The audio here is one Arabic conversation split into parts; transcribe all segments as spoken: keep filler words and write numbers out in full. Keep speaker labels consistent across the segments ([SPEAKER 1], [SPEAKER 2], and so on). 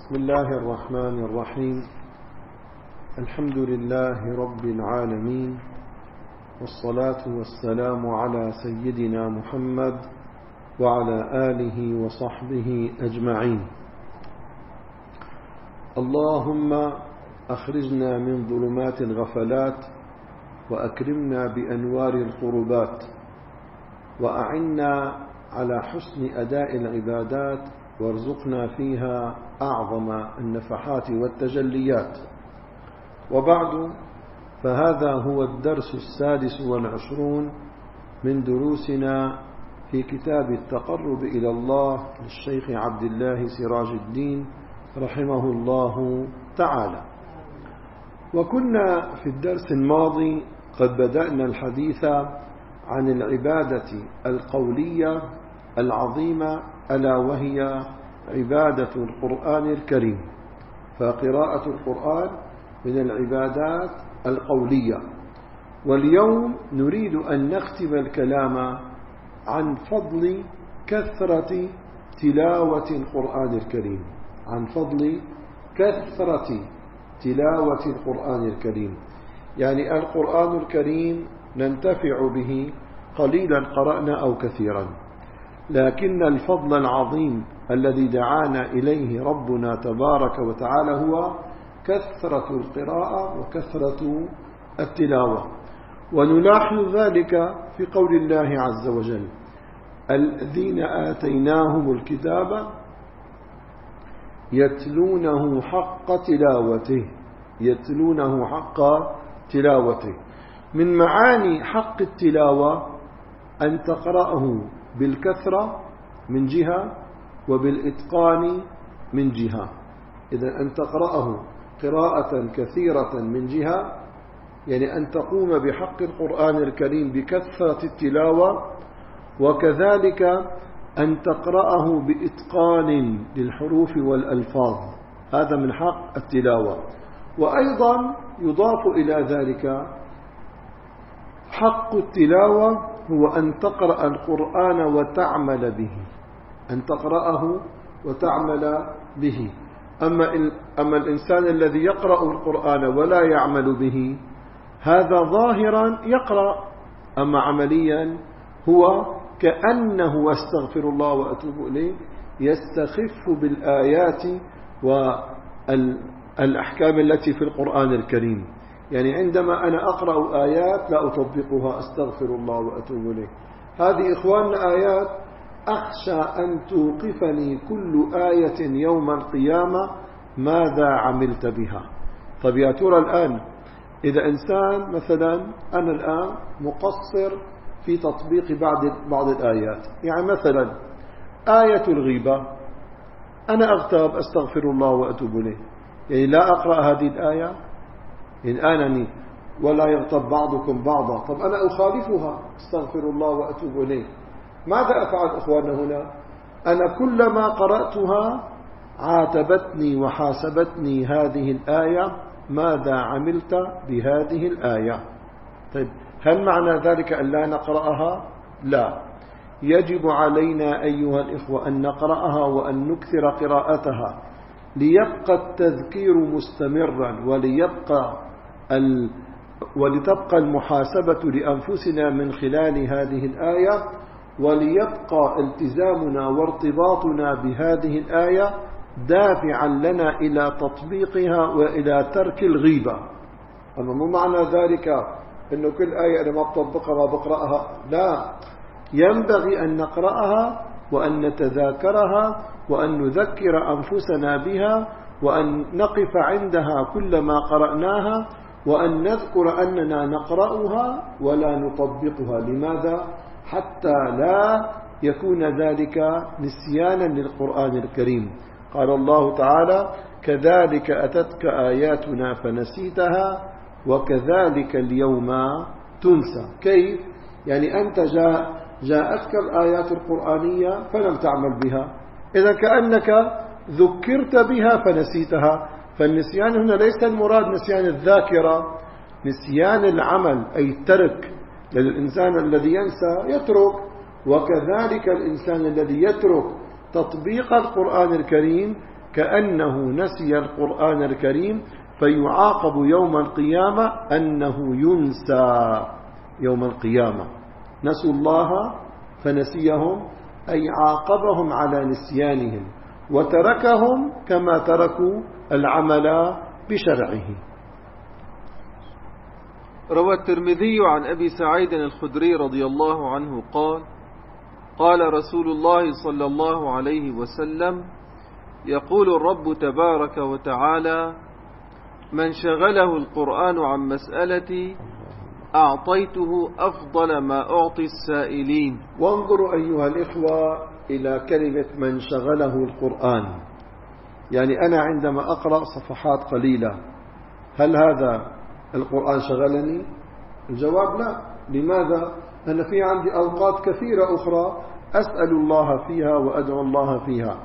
[SPEAKER 1] بسم الله الرحمن الرحيم. الحمد لله رب العالمين، والصلاة والسلام على سيدنا محمد وعلى آله وصحبه أجمعين. اللهم أخرجنا من ظلمات الغفلات وأكرمنا بأنوار القربات، وأعنا على حسن أداء العبادات، وارزقنا فيها أعظم النفحات والتجليات. وبعد، فهذا هو الدرس السادس والعشرون من دروسنا في كتاب التقرب إلى الله للشيخ عبد الله سراج الدين رحمه الله تعالى. وكنا في الدرس الماضي قد بدأنا الحديث عن العبادة القولية العظيمة، ألا وهي عبادة القرآن الكريم. فقراءة القرآن من العبادات القولية. واليوم نريد أن نختم الكلام عن فضل كثرة تلاوة القرآن الكريم عن فضل كثرة تلاوة القرآن الكريم يعني القرآن الكريم ننتفع به قليلا قرأنا أو كثيرا، لكن الفضل العظيم الذي دعانا إليه ربنا تبارك وتعالى هو كثرة القراءة وكثرة التلاوة. ونلاحظ ذلك في قول الله عز وجل: الذين آتيناهم الكتاب يتلونه حق تلاوته يتلونه حق تلاوته من معاني حق التلاوة أن تقرأه بالكثرة من جهة، وبالإتقان من جهة. إذا أن تقرأه قراءة كثيرة من جهة، يعني أن تقوم بحق القرآن الكريم بكثرة التلاوة، وكذلك أن تقرأه بإتقان للحروف والألفاظ، هذا من حق التلاوة. وأيضا يضاف إلى ذلك حق التلاوة هو أن تقرأ القرآن وتعمل به أن تقرأه وتعمل به. أما, أما الإنسان الذي يقرأ القرآن ولا يعمل به، هذا ظاهرا يقرأ، أما عمليا هو كأنه، واستغفر الله وأتوب إليه، يستخف بالآيات والأحكام التي في القرآن الكريم. يعني عندما أنا أقرأ آيات لا أطبقها، أستغفر الله وأتوب إليه، هذه إخواننا آيات أخشى أن توقفني كل آية يوم القيامة ماذا عملت بها. طب يا ترى الآن إذا إنسان مثلا أنا الآن مقصر في تطبيق بعض بعض الآيات، يعني مثلا آية الغيبة، أنا أغتاب أستغفر الله وأتوب إليه، يعني لا أقرأ هذه الآية إن آنني ولا يغتب بعضكم بعضا، طب أنا أخالفها استغفر الله وأتوب إليه. ماذا أفعل أخوانا هنا؟ أنا كلما قرأتها عاتبتني وحاسبتني هذه الآية ماذا عملت بهذه الآية. طيب هل معنى ذلك أن لا نقرأها؟ لا، يجب علينا أيها الإخوة أن نقرأها وأن نكثر قراءتها، ليبقى التذكير مستمرا، وليبقى ال... ولتبقى المحاسبة لأنفسنا من خلال هذه الآية، وليبقى التزامنا وارتباطنا بهذه الآية دافعا لنا إلى تطبيقها وإلى ترك الغيبة. أما مو معنى ذلك أنه كل آية أنا ما بطبقها ما بقرأها، لا، ينبغي أن نقرأها وأن نتذاكرها وأن نذكر أنفسنا بها، وأن نقف عندها كلما قرأناها، وأن نذكر أننا نقرأها ولا نطبقها. لماذا؟ حتى لا يكون ذلك نسيانا للقرآن الكريم. قال الله تعالى: كذلك أتتك آياتنا فنسيتها وكذلك اليوم تنسى. كيف؟ يعني أنت جاء جاءتك الآيات القرآنية فلم تعمل بها، إذا كأنك ذكرت بها فنسيتها. فالنسيان هنا ليس المراد نسيان الذاكرة، نسيان العمل، أي الترك. للإنسان الذي ينسى يترك، وكذلك الإنسان الذي يترك تطبيق القرآن الكريم كأنه نسي القرآن الكريم فيعاقب يوم القيامة أنه ينسى يوم القيامة. نسوا الله فنسيهم، أي عاقبهم على نسيانهم وتركهم كما تركوا العمل بشرعه.
[SPEAKER 2] روى الترمذي عن أبي سعيد الخدري رضي الله عنه قال: قال رسول الله صلى الله عليه وسلم: يقول الرب تبارك وتعالى: من شغله القرآن عن مسألتي أعطيته أفضل ما أعطي السائلين.
[SPEAKER 1] وانظروا أيها الإخوة إلى كلمة من شغله القرآن. يعني أنا عندما أقرأ صفحات قليلة هل هذا القرآن شغلني؟ الجواب لا. لماذا؟ أنا في عندي أوقات كثيرة أخرى أسأل الله فيها وأدعو الله فيها.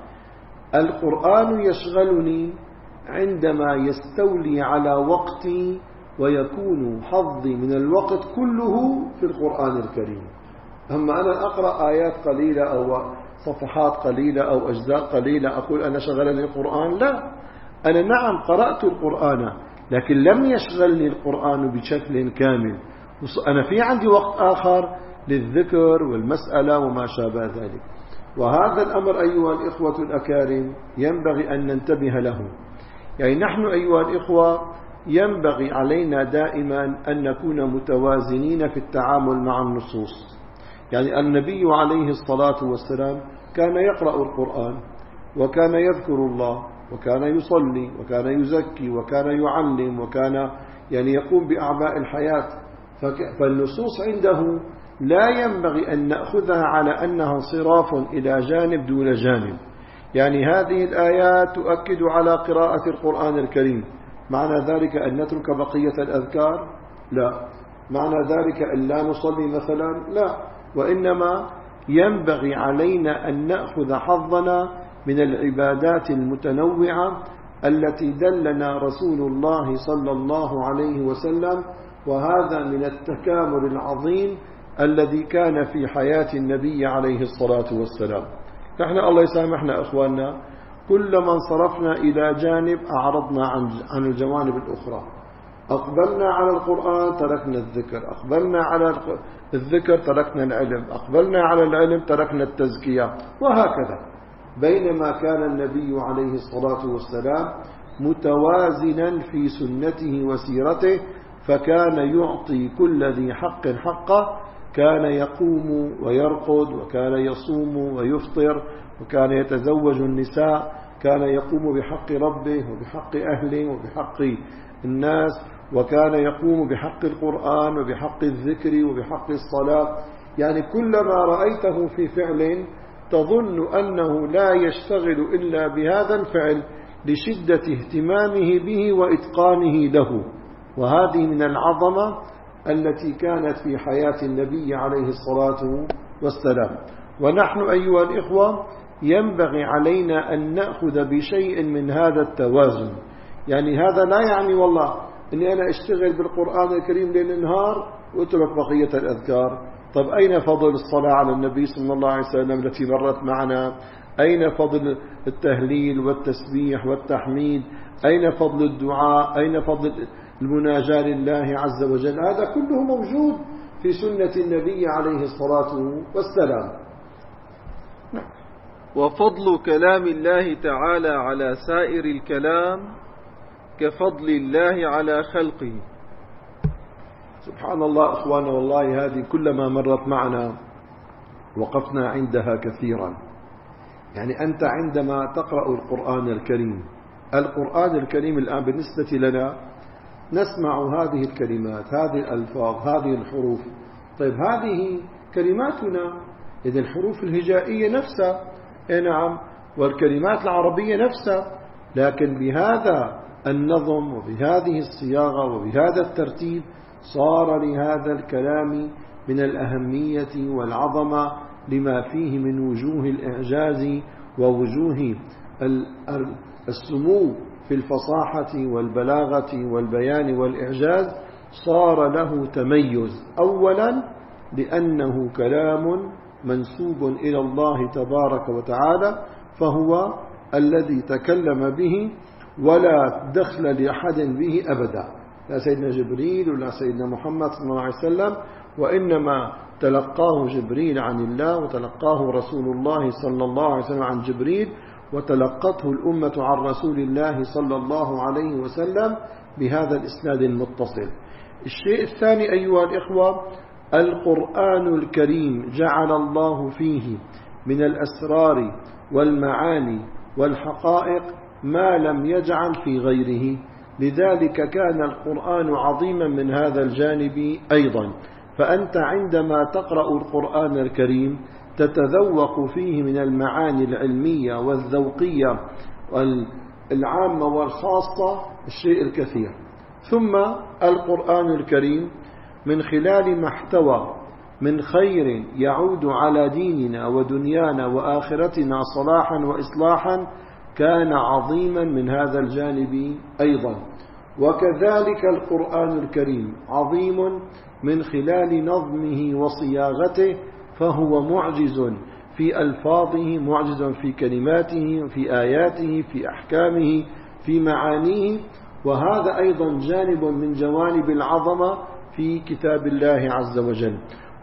[SPEAKER 1] القرآن يشغلني عندما يستولي على وقتي ويكون حظي من الوقت كله في القرآن الكريم. أما أنا أقرأ آيات قليلة أو صفحات قليلة أو أجزاء قليلة أقول أنا شغلني القرآن؟ لا. أنا نعم قرأت القرآن لكن لم يشغلني القرآن بشكل كامل. أنا في عندي وقت آخر للذكر والمسألة وما شابه ذلك. وهذا الأمر أيها الإخوة الأكارم ينبغي أن ننتبه له. يعني نحن أيها الإخوة ينبغي علينا دائما أن نكون متوازنين في التعامل مع النصوص. يعني النبي عليه الصلاة والسلام كان يقرأ القرآن وكان يذكر الله وكان يصلي وكان يزكي وكان يعلم وكان يعني يقوم بأعباء الحياة. فالنصوص عنده لا ينبغي أن نأخذها على أنها انصراف إلى جانب دون جانب. يعني هذه الآيات تؤكد على قراءة القرآن الكريم، معنى ذلك أن نترك بقية الأذكار؟ لا. معنى ذلك أن لا نصلي مثلا؟ لا. وإنما ينبغي علينا أن نأخذ حظنا من العبادات المتنوعة التي دلنا رسول الله صلى الله عليه وسلم، وهذا من التكامل العظيم الذي كان في حياة النبي عليه الصلاة والسلام. نحن الله يسامحنا أخواننا كلما انصرفنا إلى جانب أعرضنا عن الجوانب الأخرى. أقبلنا على القرآن تركنا الذكر، أقبلنا على الذكر تركنا العلم، أقبلنا على العلم تركنا التزكية، وهكذا. بينما كان النبي عليه الصلاة والسلام متوازنا في سنته وسيرته، فكان يعطي كل ذي حق حقه. كان يقوم ويرقد وكان يصوم ويفطر وكان يتزوج النساء، كان يقوم بحق ربه وبحق أهله وبحق الناس، وكان يقوم بحق القرآن وبحق الذكر وبحق الصلاة. يعني كلما رأيته في فعل تظن أنه لا يشتغل إلا بهذا الفعل لشدة اهتمامه به وإتقانه له. وهذه من العظمة التي كانت في حياة النبي عليه الصلاة والسلام. ونحن أيها الإخوة ينبغي علينا أن نأخذ بشيء من هذا التوازن. يعني هذا لا يعني والله أني أنا أشتغل بالقرآن الكريم ليل نهار وأترك بقية الأذكار. طب أين فضل الصلاة على النبي صلى الله عليه وسلم التي مرت معنا؟ أين فضل التهليل والتسبيح والتحميد؟ أين فضل الدعاء؟ أين فضل المناجاة لله عز وجل؟ هذا كله موجود في سنة النبي عليه الصلاة والسلام.
[SPEAKER 2] وفضل كلام الله تعالى على سائر الكلام كفضل الله على خلقه.
[SPEAKER 1] سبحان الله أخوانا، والله هذه كلما مرت معنا وقفنا عندها كثيرا. يعني أنت عندما تقرأ القرآن الكريم، القرآن الكريم الآن بالنسبة لنا نسمع هذه الكلمات، هذه الألفاظ، هذه الحروف. طيب هذه كلماتنا، إذا الحروف الهجائية نفسها، نعم، والكلمات العربية نفسها، لكن بهذا النظم وبهذه الصياغة وبهذا الترتيب صار لهذا الكلام من الأهمية والعظمة لما فيه من وجوه الإعجاز ووجوه السمو في الفصاحة والبلاغة والبيان والإعجاز. صار له تميز، أولا لأنه كلام منسوب إلى الله تبارك وتعالى، فهو الذي تكلم به ولا دخل لأحد به أبدا، لا سيدنا جبريل ولا سيدنا محمد صلى الله عليه وسلم، وإنما تلقاه جبريل عن الله، وتلقاه رسول الله صلى الله عليه وسلم عن جبريل، وتلقته الأمة عن رسول الله صلى الله عليه وسلم بهذا الإسناد المتصل. الشيء الثاني أيها الإخوة، القرآن الكريم جعل الله فيه من الأسرار والمعاني والحقائق ما لم يجعل في غيره، لذلك كان القرآن عظيما من هذا الجانب أيضا. فأنت عندما تقرأ القرآن الكريم تتذوق فيه من المعاني العلمية والذوقية والعامة والخاصة الشيء الكثير. ثم القرآن الكريم من خلال ما احتوى من خير يعود على ديننا ودنيانا وآخرتنا صلاحا وإصلاحا كان عظيما من هذا الجانب أيضا. وكذلك القرآن الكريم عظيم من خلال نظمه وصياغته، فهو معجز في ألفاظه، معجز في كلماته، في آياته، في أحكامه، في معانيه، وهذا أيضا جانب من جوانب العظمة في كتاب الله عز وجل.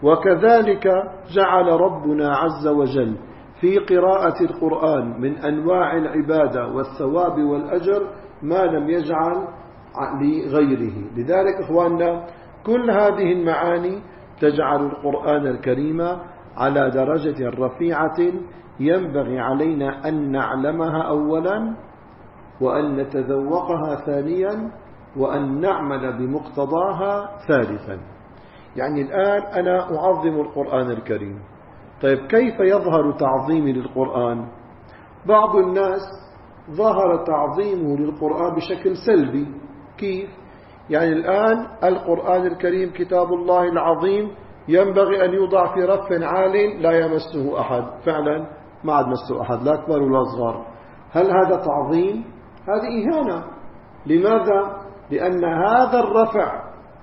[SPEAKER 1] وكذلك جعل ربنا عز وجل في قراءة القرآن من أنواع العبادة والثواب والأجر ما لم يجعل لغيره. لذلك إخواننا كل هذه المعاني تجعل القرآن الكريم على درجة رفيعة ينبغي علينا أن نعلمها أولا، وأن نتذوقها ثانيا، وأن نعمل بمقتضاها ثالثا. يعني الآن أنا أعظم القرآن الكريم، طيب كيف يظهر تعظيمي للقرآن؟ بعض الناس ظهر تعظيمه للقرآن بشكل سلبي. كيف؟ يعني الآن القرآن الكريم كتاب الله العظيم ينبغي أن يوضع في رف عال لا يمسه أحد، فعلا ما عاد مسه أحد لا أكبر ولا صغار. هل هذا تعظيم؟ هذه إهانة. لماذا؟ لأن هذا الرفع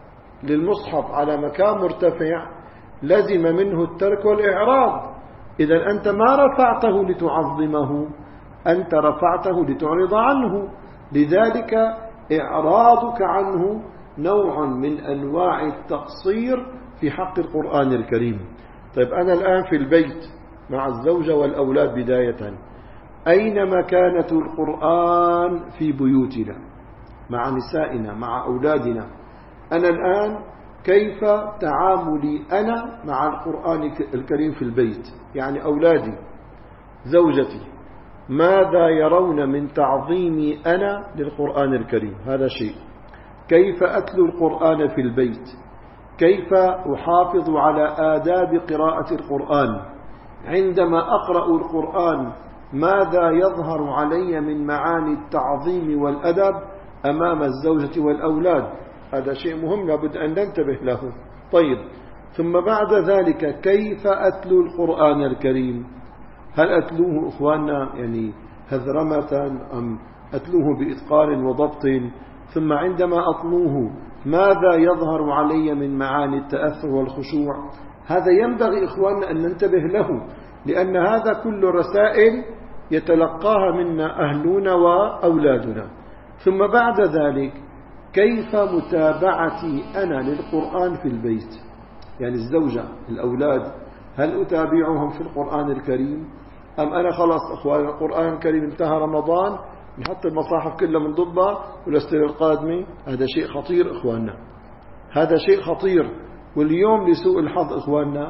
[SPEAKER 1] للمصحف على مكان مرتفع لزم منه الترك والإعراض. إذا أنت ما رفعته لتعظمه، أنت رفعته لتعرض عنه، لذلك إعراضك عنه نوع من أنواع التقصير في حق القرآن الكريم. طيب أنا الآن في البيت مع الزوجة والأولاد بداية، أين مكانة القرآن في بيوتنا مع نسائنا مع أولادنا؟ أنا الآن كيف تعاملي أنا مع القرآن الكريم في البيت؟ يعني أولادي، زوجتي، ماذا يرون من تعظيمي أنا للقرآن الكريم؟ هذا شيء. كيف أتلو القرآن في البيت؟ كيف أحافظ على آداب قراءة القرآن؟ عندما أقرأ القرآن ماذا يظهر علي من معاني التعظيم والأدب أمام الزوجة والأولاد؟ هذا شيء مهم لابد أن ننتبه له. طيب، ثم بعد ذلك كيف أتلو القرآن الكريم؟ هل أتلوه إخواننا يعني هذرمة أم أتلوه بإتقان وضبط؟ ثم عندما أتلوه ماذا يظهر علي من معاني التأثر والخشوع؟ هذا ينبغي إخواننا أن ننتبه له، لأن هذا كل رسائل يتلقاها منا أهلنا وأولادنا. ثم بعد ذلك كيف متابعتي أنا للقرآن في البيت؟ يعني الزوجة، الأولاد، هل أتابعهم في القرآن الكريم؟ أم أنا خلاص أخوان القرآن الكريم انتهى رمضان نحط المصاحف كلها من ضبة والسنة القادمة؟ هذا شيء خطير إخواننا، هذا شيء خطير. واليوم لسوء الحظ إخواننا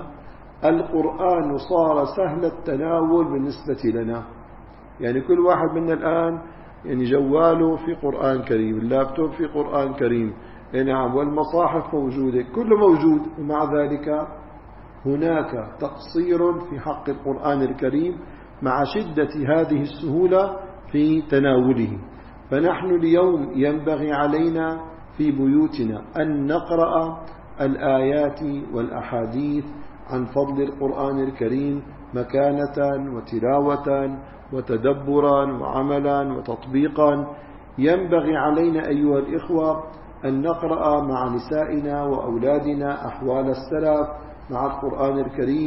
[SPEAKER 1] القرآن صار سهل التناول بالنسبة لنا. يعني كل واحد منا الآن يعني جواله في قرآن كريم، اللابتوب في قرآن كريم، نعم، والمصاحف موجودة، كله موجود، ومع ذلك هناك تقصير في حق القرآن الكريم مع شدة هذه السهولة في تناوله. فنحن اليوم ينبغي علينا في بيوتنا أن نقرأ الآيات والأحاديث عن فضل القرآن الكريم مكانة وتلاوة وتدبرا وعملا وتطبيقا. ينبغي علينا أيها الإخوة أن نقرأ مع نسائنا وأولادنا أحوال السلف مع القرآن الكريم،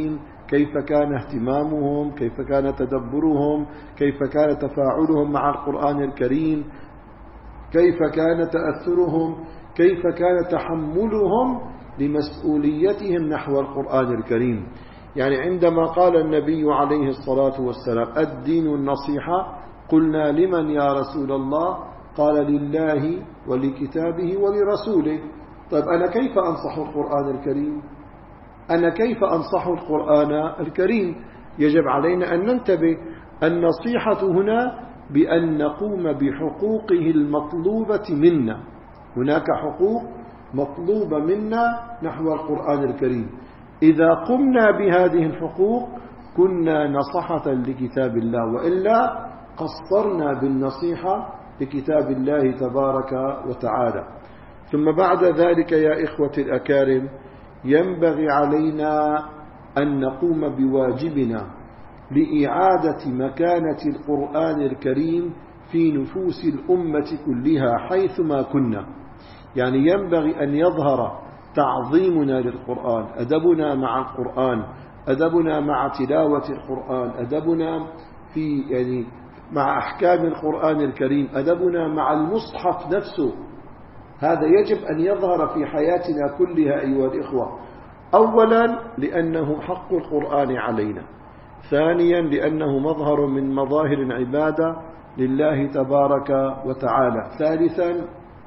[SPEAKER 1] كيف كان اهتمامهم، كيف كان تدبرهم، كيف كان تفاعلهم مع القرآن الكريم، كيف كان تأثرهم، كيف كان تحملهم لمسؤوليتهم نحو القرآن الكريم. يعني عندما قال النبي عليه الصلاة والسلام الدين النصيحة، قلنا لمن يا رسول الله؟ قال لله ولكتابه ولرسوله. طيب أنا كيف أنصح القرآن الكريم؟ أنا كيف أنصح القرآن الكريم؟ يجب علينا أن ننتبه. النصيحة هنا بأن نقوم بحقوقه المطلوبة منا. هناك حقوق مطلوبة منا نحو القرآن الكريم، إذا قمنا بهذه الحقوق كنا نصحة لكتاب الله، وإلا قصرنا بالنصيحة لكتاب الله تبارك وتعالى. ثم بعد ذلك يا إخوتي الأكارم، ينبغي علينا أن نقوم بواجبنا لإعادة مكانة القرآن الكريم في نفوس الأمة كلها حيثما كنا. يعني ينبغي أن يظهر تعظيمنا للقرآن، أدبنا مع القرآن، أدبنا مع تلاوة القرآن، أدبنا في يعني مع أحكام القرآن الكريم، أدبنا مع المصحف نفسه. هذا يجب أن يظهر في حياتنا كلها أيها الإخوة. أولا لأنه حق القرآن علينا، ثانيا لأنه مظهر من مظاهر العبادة لله تبارك وتعالى، ثالثا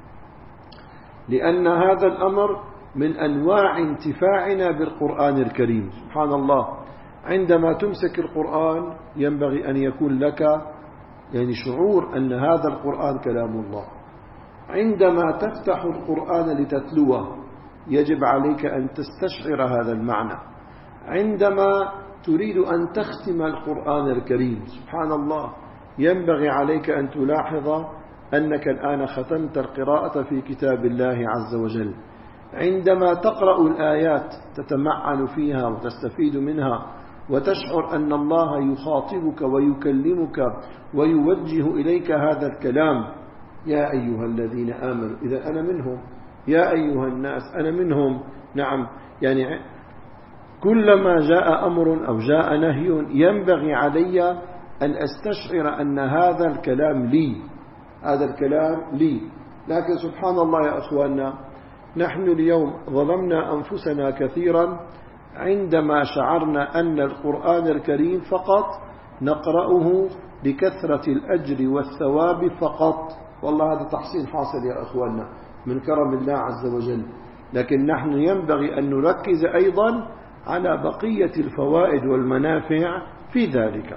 [SPEAKER 1] لأن هذا الأمر من أنواع انتفاعنا بالقرآن الكريم. سبحان الله، عندما تمسك القرآن ينبغي أن يكون لك يعني شعور أن هذا القرآن كلام الله. عندما تفتح القرآن لتتلوه يجب عليك أن تستشعر هذا المعنى. عندما تريد أن تختم القرآن الكريم سبحان الله ينبغي عليك أن تلاحظ أنك الآن ختمت القراءة في كتاب الله عز وجل. عندما تقرأ الآيات تتمعن فيها وتستفيد منها وتشعر أن الله يخاطبك ويكلمك ويوجه إليك هذا الكلام. يا أيها الذين آمنوا، إذا أنا منهم، يا أيها الناس أنا منهم. نعم، يعني كلما جاء أمر أو جاء نهي ينبغي علي أن أستشعر أن هذا الكلام لي، هذا الكلام لي. لكن سبحان الله يا أخواننا، نحن اليوم ظلمنا أنفسنا كثيرا عندما شعرنا أن القرآن الكريم فقط نقرأه لكثرة الأجر والثواب فقط. والله هذا تحسين حاصل يا أخواننا من كرم الله عز وجل، لكن نحن ينبغي أن نركز أيضا على بقية الفوائد والمنافع في ذلك.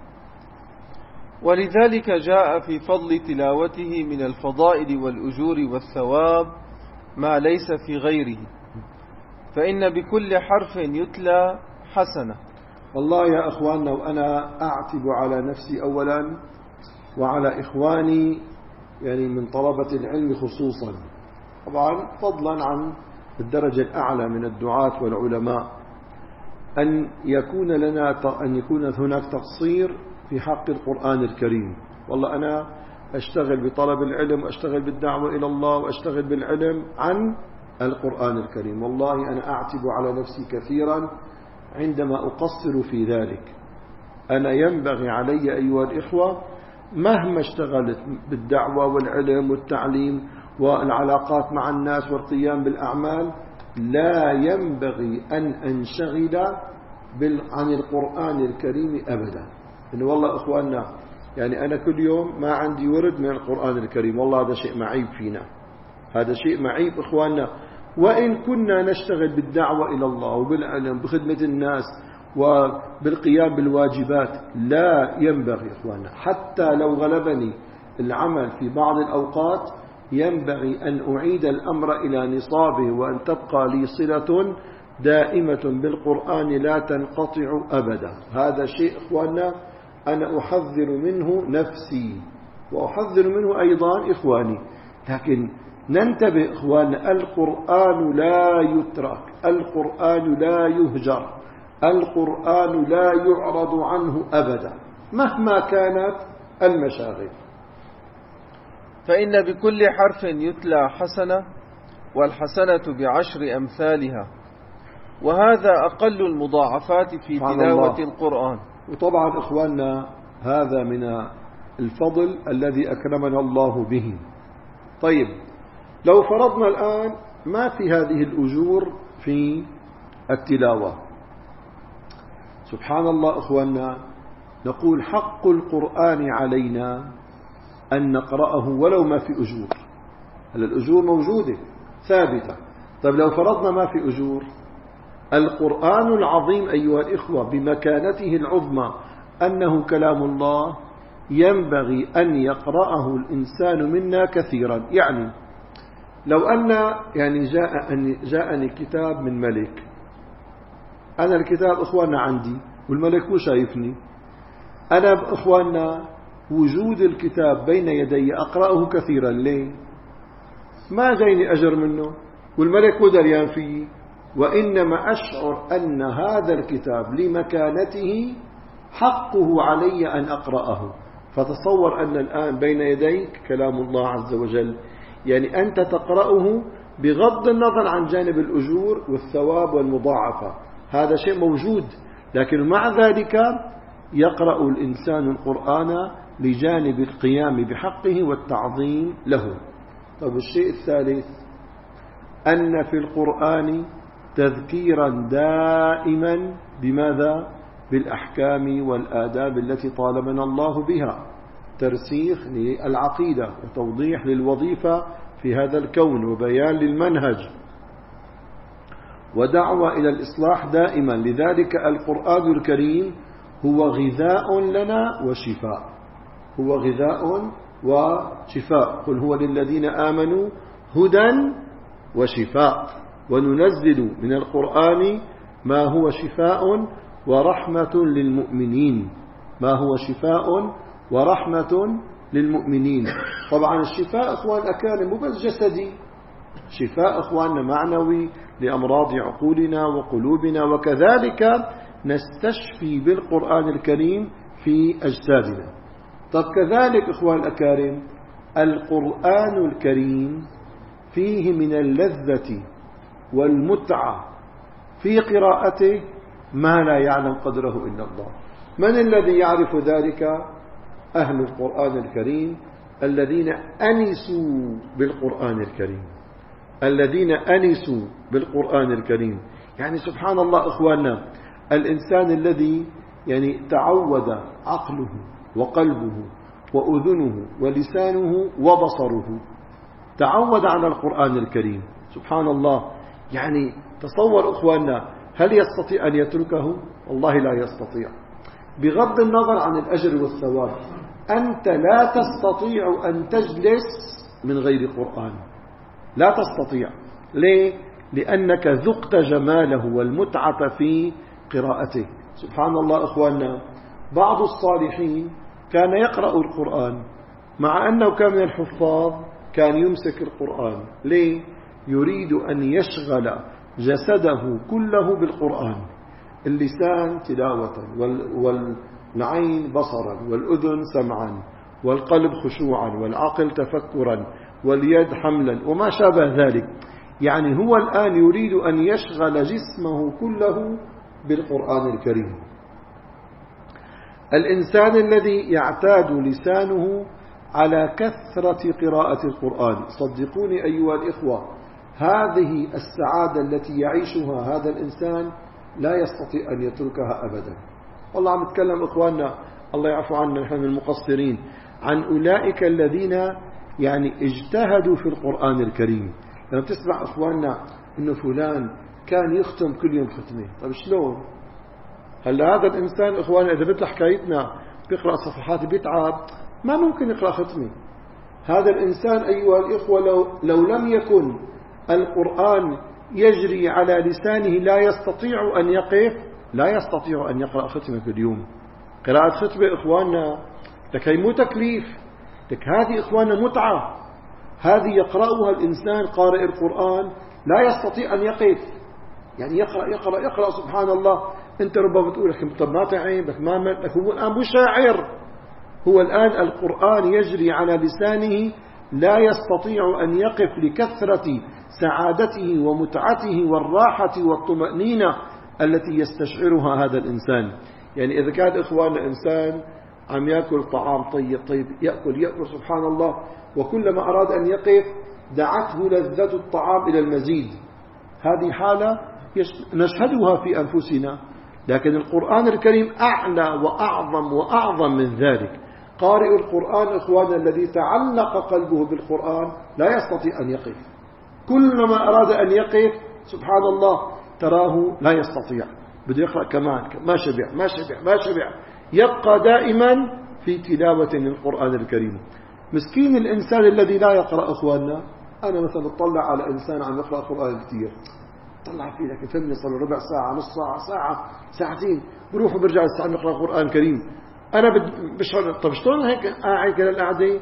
[SPEAKER 2] ولذلك جاء في فضل تلاوته من الفضائل والأجور والثواب ما ليس في غيره، فإن بكل حرف يتلى حسنة.
[SPEAKER 1] والله يا أخواننا، وأنا أعتب على نفسي أولا وعلى إخواني يعني من طلبة العلم خصوصا، طبعا فضلا عن الدرجة الأعلى من الدعاة والعلماء، أن يكون لنا أن يكون هناك تقصير في حق القرآن الكريم. والله أنا أشتغل بطلب العلم وأشتغل بالدعوة إلى الله وأشتغل بالعلم عن القرآن الكريم. والله أنا أعتب على نفسي كثيرا عندما أقصر في ذلك. أنا ينبغي علي أيها الإخوة مهما اشتغلت بالدعوة والعلم والتعليم والعلاقات مع الناس والقيام بالأعمال، لا ينبغي أن أنشغل عن القرآن الكريم أبدا. إن والله أخواننا يعني أنا كل يوم ما عندي ورد من القرآن الكريم، والله هذا شيء معيب فينا، هذا شيء معيب إخواننا. وإن كنا نشتغل بالدعوة إلى الله وبالعلم بخدمة الناس وبالقيام بالواجبات، لا ينبغي إخواننا حتى لو غلبني العمل في بعض الأوقات ينبغي أن أعيد الأمر إلى نصابه، وأن تبقى لي صلة دائمة بالقرآن لا تنقطع أبدا. هذا شيء إخواننا أنا أحذر منه نفسي وأحذر منه أيضا إخواني. لكن ننتبه إخواننا، القرآن لا يترك، القرآن لا يهجر، القرآن لا يعرض عنه أبدا مهما كانت المشاغل.
[SPEAKER 2] فإن بكل حرف يتلى حسنة، والحسنة بعشر أمثالها، وهذا أقل المضاعفات في تلاوة
[SPEAKER 1] الله.
[SPEAKER 2] القرآن.
[SPEAKER 1] وطبعا إخواننا هذا من الفضل الذي أكرمنا الله به. طيب لو فرضنا الآن ما في هذه الأجور في التلاوة، سبحان الله إخواننا، نقول حق القرآن علينا أن نقرأه ولو ما في أجور. هل الأجور موجودة ثابتة؟ طيب لو فرضنا ما في أجور، القرآن العظيم أيها الإخوة بمكانته العظمى أنه كلام الله ينبغي أن يقرأه الإنسان منا كثيرا. يعني لو أن يعني جاءني, جاءني كتاب من ملك، أنا الكتاب إخواننا عندي والملك هو شايفني، أنا إخواننا وجود الكتاب بين يدي أقرأه كثيرا. ليه؟ ما جايني أجر منه والملك هو دريان فيه، وإنما أشعر أن هذا الكتاب لمكانته حقه علي أن أقرأه. فتصور أن الآن بين يديك كلام الله عز وجل، يعني أنت تقرأه بغض النظر عن جانب الأجور والثواب والمضاعفة، هذا شيء موجود، لكن مع ذلك يقرأ الإنسان القرآن لجانب القيام بحقه والتعظيم له. طب الشيء الثالث أن في القرآن تذكيرا دائما بماذا؟ بالأحكام والآداب التي طالبنا الله بها، ترسيخ للعقيدة وتوضيح للوظيفة في هذا الكون وبيان للمنهج ودعوة إلى الإصلاح دائما. لذلك القرآن الكريم هو غذاء لنا وشفاء، هو غذاء وشفاء. قل هو للذين آمنوا هدى وشفاء، وننزل من القرآن ما هو شفاء ورحمة للمؤمنين، ما هو شفاء ورحمة للمؤمنين. طبعا الشفاء أخوان أكارم مو بس جسدي، شفاء أخواننا معنوي لأمراض عقولنا وقلوبنا، وكذلك نستشفي بالقرآن الكريم في أجسادنا. طب كذلك إخوان الأكارم القرآن الكريم فيه من اللذة والمتعة في قراءته ما لا يعلم قدره إلا الله. من الذي يعرف ذلك؟ أهل القرآن الكريم الذين أنسوا بالقرآن الكريم، الذين أنسوا بالقرآن الكريم. يعني سبحان الله إخواننا، الإنسان الذي يعني تعود عقله وقلبه وأذنه ولسانه وبصره تعود على القرآن الكريم، سبحان الله. يعني تصور إخواننا، هل يستطيع أن يتركه؟ والله لا يستطيع، بغض النظر عن الأجر والثواب. أنت لا تستطيع أن تجلس من غير قرآن، لا تستطيع. ليه؟ لأنك ذقت جماله والمتعة في قراءته. سبحان الله إخواننا، بعض الصالحين كان يقرأ القرآن مع أنه كان من الحفاظ، كان يمسك القرآن. ليه؟ يريد أن يشغل جسده كله بالقرآن، اللسان تلاوة والعين بصرا والأذن سمعا والقلب خشوعا والعقل تفكرا واليد حملا وما شابه ذلك. يعني هو الآن يريد أن يشغل جسمه كله بالقرآن الكريم. الإنسان الذي يعتاد لسانه على كثرة قراءة القرآن، صدقوني أيها الإخوة، هذه السعادة التي يعيشها هذا الإنسان لا يستطيع أن يتركها أبدا. والله عم نتكلم إخواننا، الله يعفو عنا نحن المقصرين، عن أولئك الذين يعني اجتهدوا في القرآن الكريم. لما تسمع إخواننا إنه فلان كان يختم كل يوم ختمة، طيب شلون؟ هلا هذا الإنسان إخواننا إذا مثل حكايتنا بيقرأ صفحات بيتعب، ما ممكن يقرأ ختمة. هذا الإنسان أيها الإخوة لو, لو لم يكن القرآن يجري على لسانه لا يستطيع أن يقف، لا يستطيع أن يقرأ ختمة في اليوم. قراءة ختمة إخواننا لك هي مو تكليف، لك هذه إخواننا متعة، هذه يقرأها الإنسان قارئ القرآن لا يستطيع أن يقف، يعني يقرأ يقرأ يقرأ سبحان الله. أنت ربما تقول لك طب ما تعب لك ما ملك، هو الآن مو شاعر، هو الآن القرآن يجري على لسانه لا يستطيع أن يقف لكثرة سعادته ومتعته والراحة والطمأنينة التي يستشعرها هذا الإنسان. يعني إذا كان إخواننا إنسان عم يأكل طعام طيب طيب يأكل يأكل سبحان الله، وكلما أراد أن يقف دعته لذة الطعام إلى المزيد، هذه حالة نشهدها في أنفسنا. لكن القرآن الكريم أعلى وأعظم وأعظم من ذلك. قارئ القرآن إخواننا الذي تعلق قلبه بالقرآن لا يستطيع أن يقف، كلما أراد أن يقف سبحان الله تراه لا يستطيع، بده يقرأ كمان، ما شبع ما شبع ما شبع، يبقى دائما في تلاوة للقرآن الكريم. مسكين الإنسان الذي لا يقرأ إخواننا. أنا مثلا اطلع على إنسان عم يقرأ قرآن كثير، طلع فيه لكن فهمني صار ربع ساعة نص ساعة ساعة ساعتين، بروح وبرجع الساعة نقرأ قرآن كريم. أنا بشعر طب شلون هيك قاعد كده القعدة؟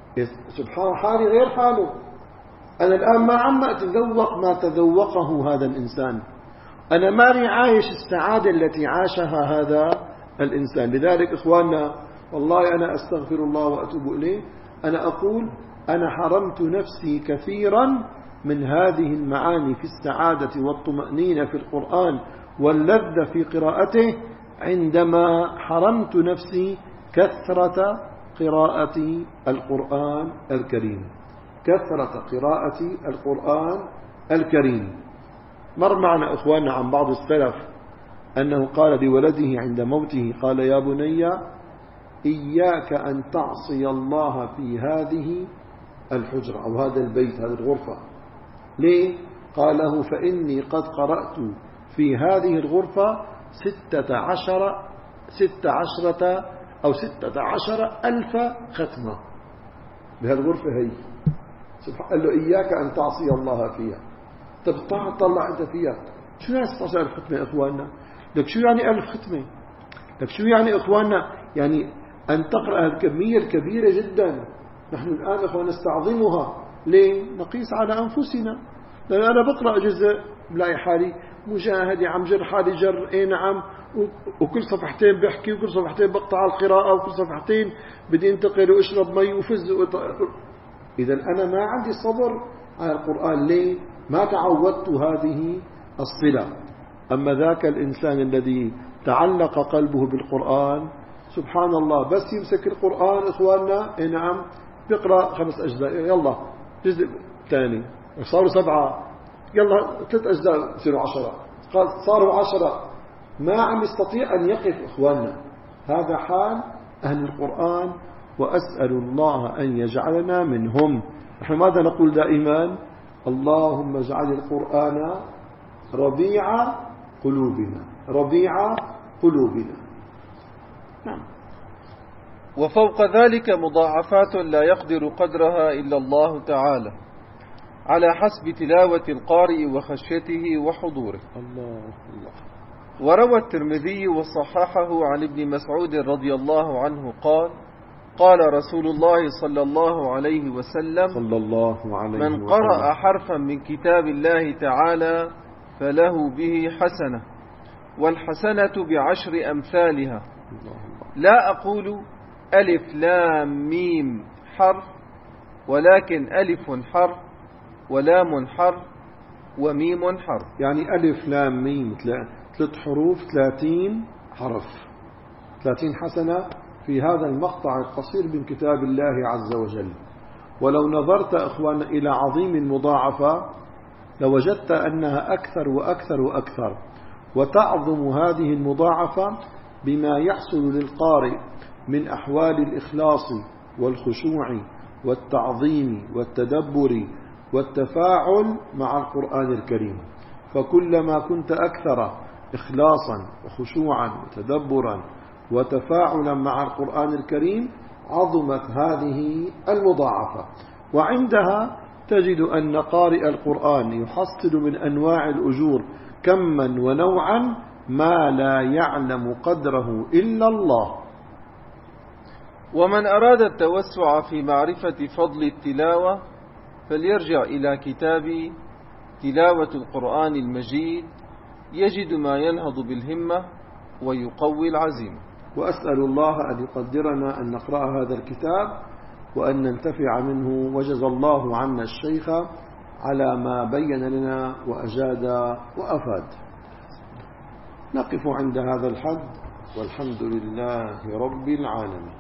[SPEAKER 1] سبحان حالي غير حاله. أنا الآن ما عم أتذوق ما تذوقه هذا الإنسان، أنا ماني عايش السعادة التي عاشها هذا الإنسان. لذلك إخواننا والله أنا أستغفر الله وأتوب إليه، أنا أقول أنا حرمت نفسي كثيرا من هذه المعاني في السعادة والطمأنينة في القرآن واللذة في قراءته عندما حرمت نفسي كثرة قراءة القرآن الكريم، كثرة قراءة القرآن الكريم. مر معنا إخواننا عن بعض السلف أنه قال لولده عند موته قال يا بني إياك أن تعصي الله في هذه الحجرة أو هذا البيت هذه الغرفة. ليه؟ قاله فإني قد قرأت في هذه الغرفة ستة عشر ستة عشرة أو ستة عشر ألف ختمة بهالغرفة هي. سبحان قال له إياك أن تعصي الله فيها. طب طلع أنت فيها شو يعني ستة عشر ألف ختمة يا إخواننا؟ لك شو يعني ألف ختمة؟ لك شو يعني إخواننا؟ يعني أن تقرأ الكمية الكبيرة جدا. نحن الآن إخوان نستعظمها. ليه؟ نقيس على أنفسنا. لأن أنا بقرأ جزء بلاقي حالي مجاهدي عم جر حالي جر اي نعم، وكل صفحتين بحكي وكل صفحتين بقطع القراءة وكل صفحتين بدي انتقل واشرب مي وفز. إذا أنا ما عندي صبر على القرآن. ليه؟ ما تعودت هذه الصلة. أما ذاك الإنسان الذي تعلق قلبه بالقرآن سبحان الله بس يمسك القرآن إخواننا اي نعم بيقرأ خمس أجزاء يلا جزء ثاني صاروا سبعة يلا ثلاث أجزاء يصيروا عشرة قال صاروا عشرة، ما عم يستطيع أن يقف إخواننا. هذا حال أهل القرآن وأسأل الله أن يجعلنا منهم. نحن ماذا نقول دائما؟ اللهم اجعل القرآن ربيع قلوبنا ربيع قلوبنا. نعم.
[SPEAKER 2] وفوق ذلك مضاعفات لا يقدر قدرها إلا الله تعالى على حسب تلاوة القارئ وخشيته وحضوره.
[SPEAKER 1] الله الله.
[SPEAKER 2] وروى الترمذي وصححه عن ابن مسعود رضي الله عنه قال قال رسول الله صلى الله عليه وسلم
[SPEAKER 1] صلى الله عليه
[SPEAKER 2] من
[SPEAKER 1] وسلم
[SPEAKER 2] قرأ حرفا من كتاب الله تعالى فله به حسنة والحسنة بعشر أمثالها. لا أقول ألف لام ميم حرف، ولكن ألف حرف ولام حرف وميم حرف.
[SPEAKER 1] يعني ألف لام ميم ثلاث حروف ثلاثين حرف، ثلاثين حسنة في هذا المقطع القصير من كتاب الله عز وجل. ولو نظرت أخوانا إلى عظيم المضاعفة لوجدت أنها أكثر وأكثر وأكثر. وتعظم هذه المضاعفة بما يحصل للقارئ من أحوال الإخلاص والخشوع والتعظيم والتدبر والتفاعل مع القرآن الكريم. فكلما كنت أكثر إخلاصا وخشوعا وتدبرا وتفاعلا مع القرآن الكريم عظمت هذه المضاعفة. وعندها تجد أن قارئ القرآن يحصل من أنواع الأجور كما ونوعا ما لا يعلم قدره إلا الله.
[SPEAKER 2] ومن أراد التوسع في معرفة فضل التلاوة فليرجع إلى كتاب تلاوة القرآن المجيد يجد ما ينهض بالهمة ويقوي العزيمة.
[SPEAKER 1] وأسأل الله أن يقدرنا أن نقرأ هذا الكتاب وأن ننتفع منه، وجزى الله عنا الشيخ على ما بين لنا وأجاد وأفاد. نقف عند هذا الحد، والحمد لله رب العالمين.